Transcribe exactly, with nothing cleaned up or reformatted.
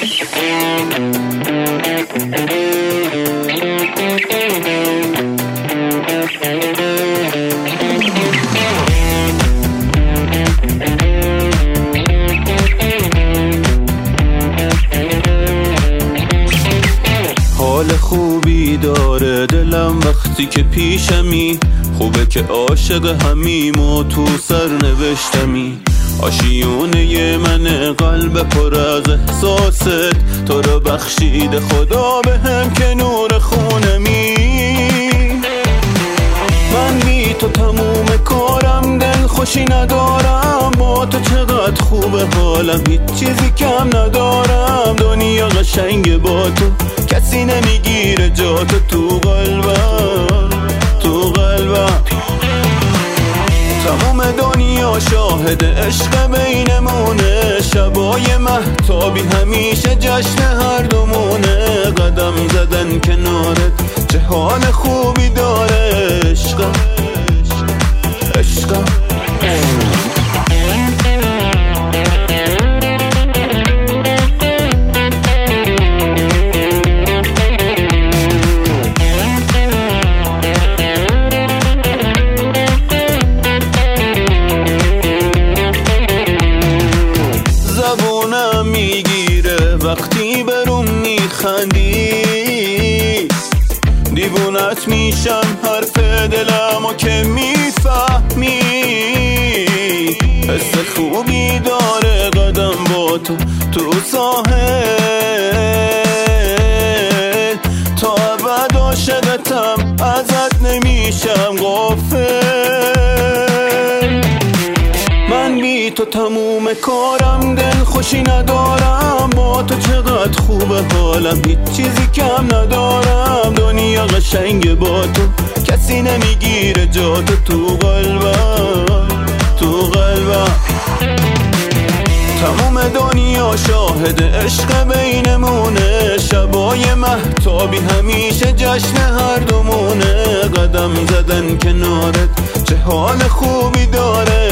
حال خوبی داره دلم وقتی که پیشمی، خوبه که عاشق همیم و تو سر نوشتمی. آشیونه من قلب پر از احساست، تو رو بخشیده خدا به هم که نور خونمی. من بی تو تموم کارم، دل خوشی ندارم، با تو چقدر خوبه حالم، هیچ چیزی کم ندارم. دنیا قشنگه با تو، کسی نمیگیره جاتو تو قلبم، تو قلبم. تمام دنیا شاهد عشق بینمونه، شبای مهتابی همیشه جشن هر دومونه. قدم زدن کنارت چه حال خوبی داره، عشقم عشقم. زبونم میگیره وقتی برون میخندی، دیوونت میشم حرف دلمو که میفهمی. حس خوبی داره قدم با تو تو ساحل، تا ابد عاشقتم ازت نمیشم غافل. من بی تو تموم کارم، دل خوشی ندارم، با تو چقدر خوبه حالم، هیچ چیزی کم ندارم. دنیا قشنگه با تو، کسی نمیگیره جاتو تو قلبم، تو قلبم. تمام دنیا شاهد عشق بینمونه، شبای مهتابی همیشه جشن هر دومونه. قدم زدن کنارت چه حال خوبی داره،